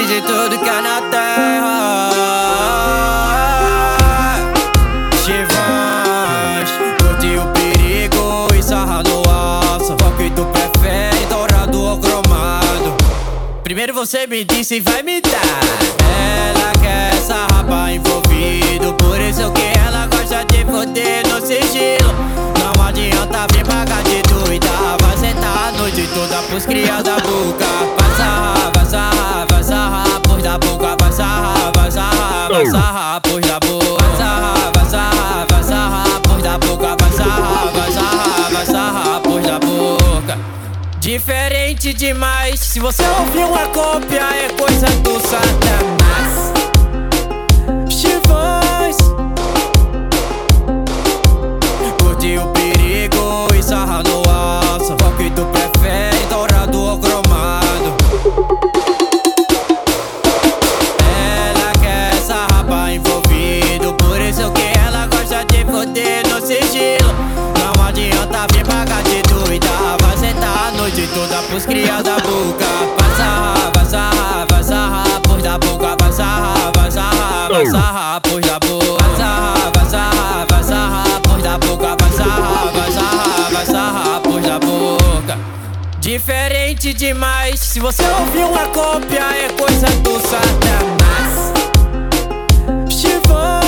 de tudo que é na terra. Chivas, curte o perigo e sarra no alça. Qual que tu prefere, dourado ou cromado? Primeiro você me disse e vai me dar. Ela quer essa rapa envolvido, por isso que ela gosta de foder no sigilo. Não adianta vir pagar de doida, vai sentar a noite toda pros cria da boca. Vai sarrar, vai sarrar, vai sarrar pros da boca. Vai sarrar, vai sarrar, vai sarrar pros da boca. Vai sarrar, vai sarrar, vai sarrar pros da boca. Vai sarrar, vai sarrar, vai sarrar pros da boca. Diferente demais, se você ouvir uma cópia é coisa do Satanás. Chivas, curte o perigo e sarra no alça. Qual que tu prefere, dourado ou cromado? Ela quer essa rapa envolvido, por isso que ela gosta de foder no sigilo. Não adianta vir pagar de doida, vai sentar a noite toda pros cria da boca. Vai sarrar, vai sarrar, vai sarrar pros da boca. Vai sarrar, vai sarrar, vai sarrar pros da boca. Vai sarrar, vai sarrar, vai sarrar pros da boca. Vai sarrar, vai sarrar, vai sarrar pros da boca. Diferente demais, se você ouvir uma cópia é coisa do Satanás. Chivas,